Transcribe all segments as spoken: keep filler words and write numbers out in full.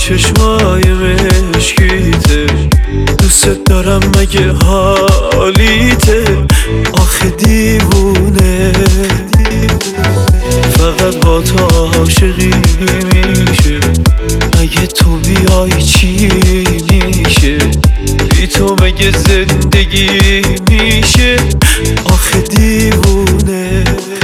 چشمای مشکیته، دوست دارم مگه حالیته؟ آخه دیوونه فقط با تو عاشقی میشه، اگه تو بیای چی میشه؟ بی تو مگه زندگی میشه؟ آخه دیوونه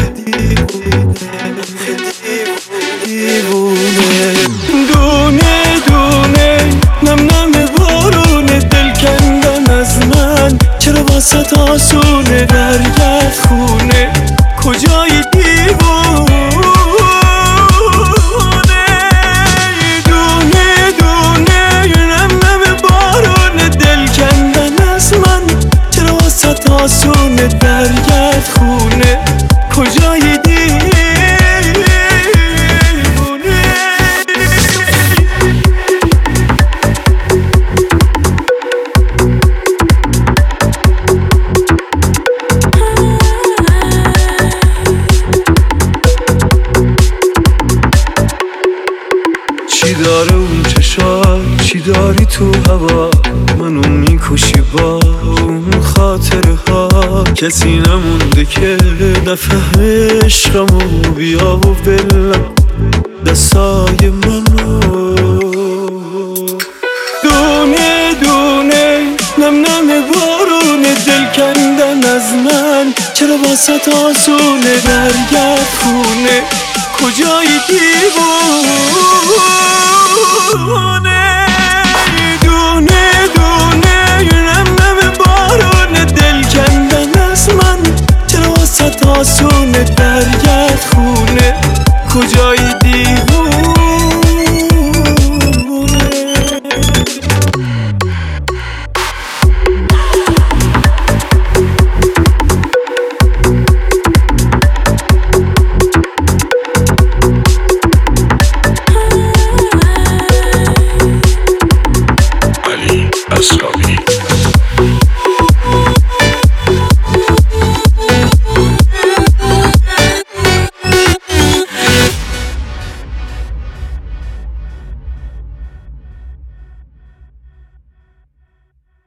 دیوونه دونه دونه نم نم بارونه، دل کندن از من چرا واسه آسونه؟ برگرد خونه کجای دیوونه؟ دونه دونه نم نم بارونه، دل کندن از من چرا واسه آسونه؟ برگرد خونه کجای دیوونه؟ چی داره اون چشات؟ چی داری تو هوا؟ منو میکشی با اون خاطره ها. کسی نمونده که نفهمه عشقمو، بیا و بلم دستای منو. دونه دونه نم نم بارونه، دل کندن از من چرا واسه آسونه؟ برگرد خونه کجای دیوونه؟ دونه دونه نم نم بارونه، دل کندن از من چرا واسه آسونه؟ برگرد خونه کجای دیوونه؟